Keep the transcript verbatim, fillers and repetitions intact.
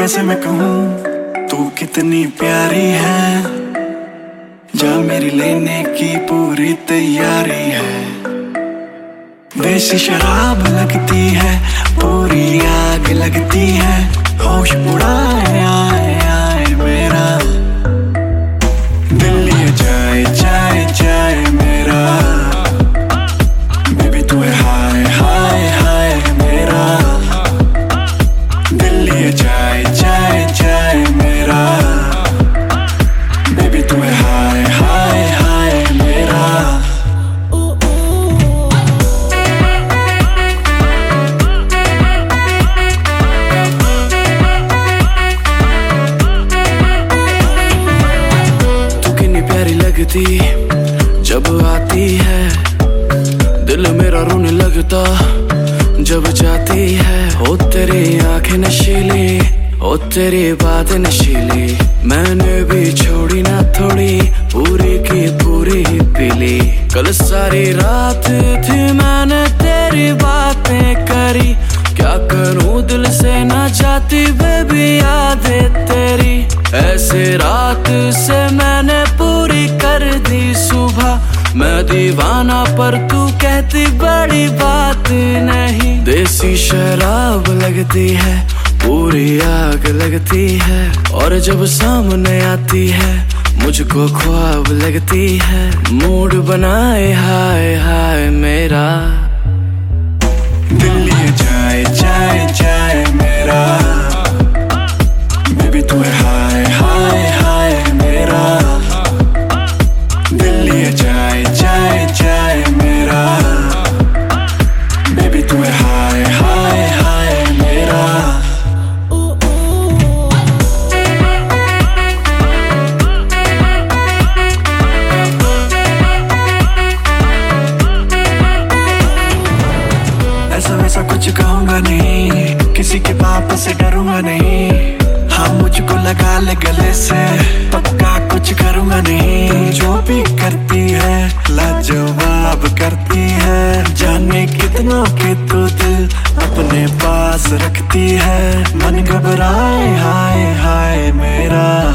कैसे मैं कहूँ तू कितनी प्यारी है, जा मेरी लेने की पूरी तैयारी है। देसी शराब लगती है, पूरी आग लगती है, होश उड़ाए आए आए मेरा दिल ये जाए जाए जाए मेरा। बेबी तू है हाय हाय हाय मेरा दिल ये जाए जाए जाए मेरा। बेबी तू है हाय हाय हाय मेरा। लगती जब आती है, दिल मेरा रोने लगता जब जाती है। हो तेरी आंखें नशीली, हो तेरी बातें नशीली, मैंने भी छोड़ी ना थोड़ी, पूरी की पूरी ही पीली। कल सारी रात थी मैंने तेरी बातें करी, क्या करूं दिल से ना जाती बेबी यादें तेरी। ऐसे रात से मैंने पूरी कर दी सुबह, मैं दीवाना पर तू कहती बड़ी बात नहीं। देसी शराब लगती है, पूरी आग लगती है, और जब सामने आती है मुझको ख्वाब लगती है। मूड बनाए हाय हाय मेरा दिल ये जाए जाए जाए मेरा। बेबी तू है हाय हाय हाय मेरा दिल ये जाए जाए जाए मेरा। बेबी तू है हाय हाय हाय मेरा। ऐसा वैसा कुछ कहूँगा नहीं, किसी के पाप से डरूंगा नहीं। हाँ मुझको लगा ले गले से, पक्का कुछ करूँगा नहीं। जो भी करती है लाजवाब करती है, जाने कितनों के तो दिल अपने पास रखती है। मन घबराए हाय हाय मेरा